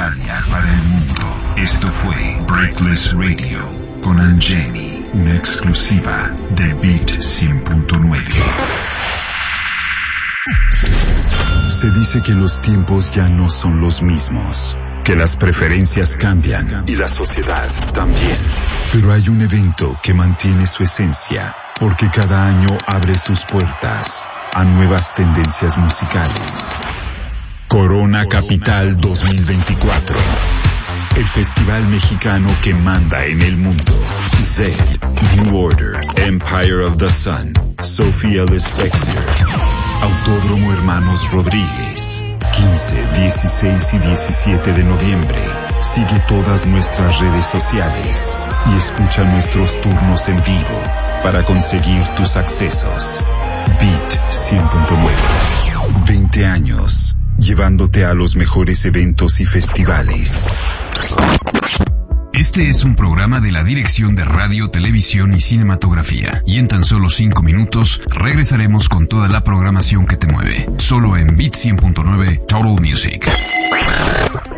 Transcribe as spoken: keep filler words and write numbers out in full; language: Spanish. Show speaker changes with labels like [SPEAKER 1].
[SPEAKER 1] Italia para el mundo. Esto fue Breakless Radio con Angemi, una exclusiva de Beat cien punto nueve. Se dice que los tiempos ya no son los mismos, que las preferencias cambian y la sociedad también. Pero hay un evento que mantiene su esencia, porque cada año abre sus puertas a nuevas tendencias musicales. Corona Capital dos mil veinticuatro. El festival mexicano que manda en el mundo. Zed, New Order, Empire of the Sun, Sophie Ellis-Bextor. Autódromo Hermanos Rodríguez. quince, dieciséis y diecisiete de noviembre. Sigue todas nuestras redes sociales y escucha nuestros turnos en vivo para conseguir tus accesos. Beat cien punto nueve. veinte años, llevándote a los mejores eventos y festivales.
[SPEAKER 2] Este es un programa de la Dirección de Radio, Televisión y Cinematografía. Y en tan solo cinco minutos regresaremos con toda la programación que te mueve. Solo en Beat cien punto nueve Total Music.